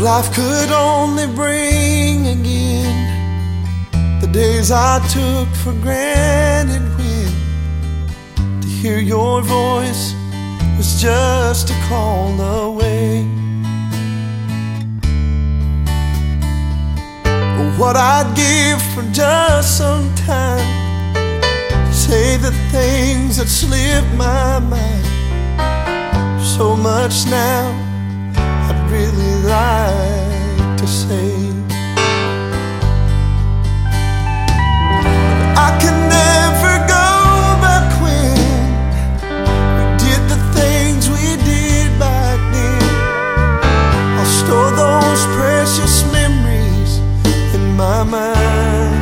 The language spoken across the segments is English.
life could only bring again the days I took for granted, when to hear your voice was just a call away. What I'd give for just some time to say the things that slipped my mind. So much now I'd really like to say. I can never go back when we did the things we did back then. I'll store those precious memories in my mind.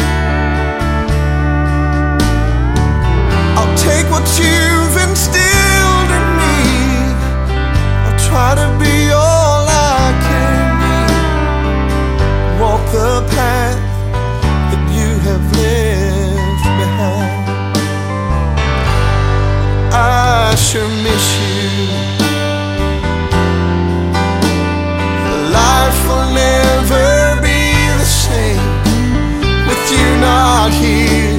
I'll take what you've instilled in me. I'll try to be all I can be. Walk the path that you have left behind. I sure miss you. Life will never be the same with you not here.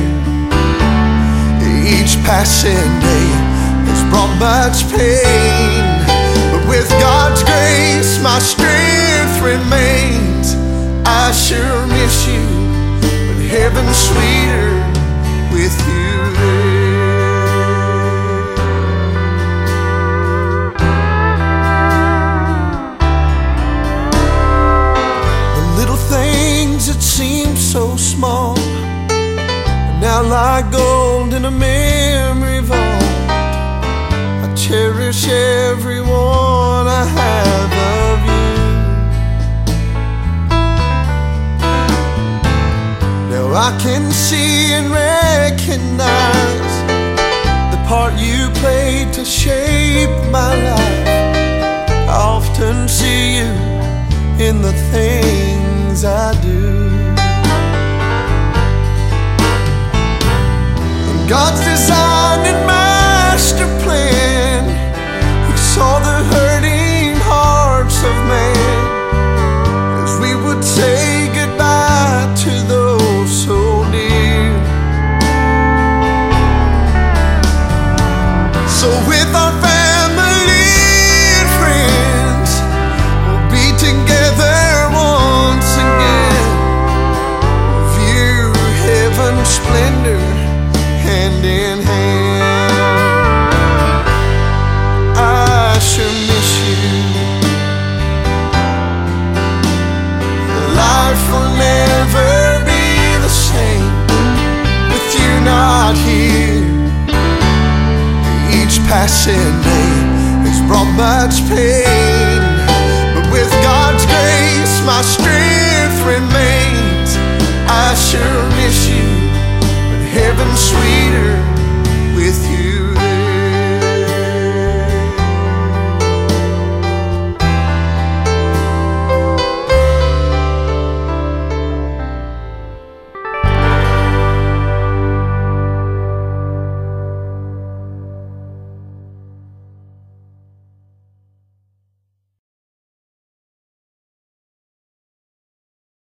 Each passing day has brought much pain, but with God's grace my strength remains. I sure miss you, but heaven's sweeter with you there. The little things that seem so small are now like gold in a memory vault. I cherish every one I have of you. Now I can see and recognize the part you played to shape my life. I often see you in the things I do. God's design and master plan, He saw the hurting hearts of man as we would say goodbye to those so dear. So with our family and friends, we'll be together once again. View heaven's splendor hand in hand. I sure miss you. Life will never be the same with you not here. Each passing day has brought much pain, but with God's grace my strength remains. I sure miss you, heaven's sweeter with you.